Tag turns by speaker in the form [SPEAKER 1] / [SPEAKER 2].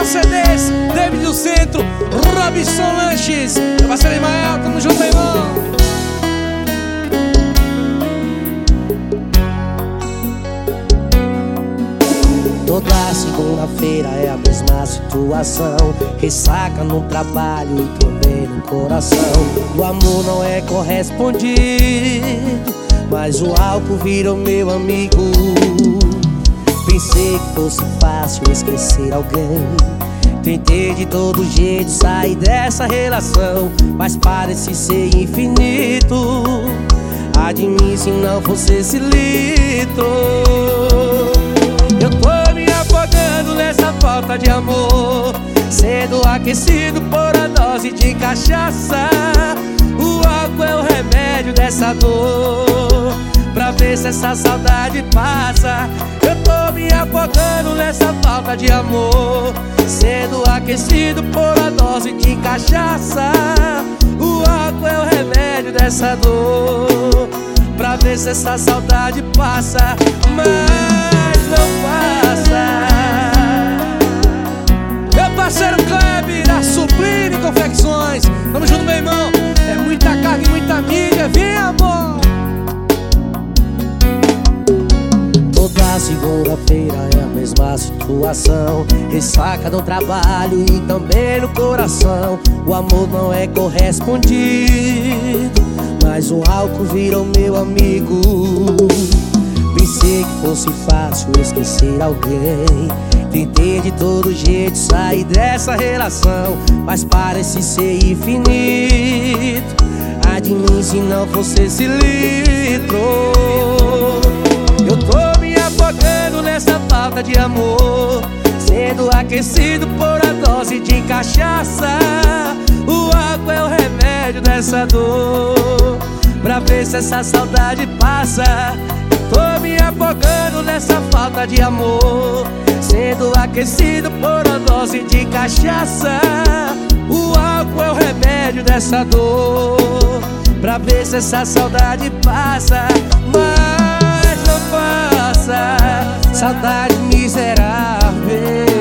[SPEAKER 1] CDs, David do Centro, Robson Lanches, meu parceiro Ismael, tamo junto, irmão.
[SPEAKER 2] Toda segunda-feira é a mesma situação. Ressaca no trabalho e também no coração. O amor não é correspondido, mas o álcool virou meu amigo. Pensei que fosse fácil esquecer alguém. Tentei de todo jeito sair dessa relação, mas parece ser infinito. Ai de mim se não fosse esse litro. Eu tô me afogando nessa falta de amor, sendo aquecido por a dose de cachaça. O álcool é o remédio dessa dor, pra ver se essa saudade passa. Eu tô me afogando nessa falta de amor, sendo aquecido por a dose de cachaça. O álcool é o remédio dessa dor, pra ver se essa saudade passa. Mas não passa. Meu parceiro Kleber, da Sublime Confecções, tamo junto, meu irmão. É muita carga e muita mídia, vem amor. Toda segunda-feira é a mesma situação. Ressaca no trabalho e também no coração. O amor não é correspondido, mas o álcool virou meu amigo. Pensei que fosse fácil esquecer alguém. Tentei de todo jeito sair dessa relação, mas parece ser infinito. Ai de mim se não fosse esse litro. Eu tô me afogando nessa falta de amor, sendo aquecido por a dose de cachaça. O álcool é o remédio dessa dor, pra ver se essa saudade passa. Tô me afogando nessa falta de amor, sendo aquecido por a dose de cachaça. O álcool é o remédio dessa dor, pra ver se essa saudade passa. Mas não passa, saudade miserável.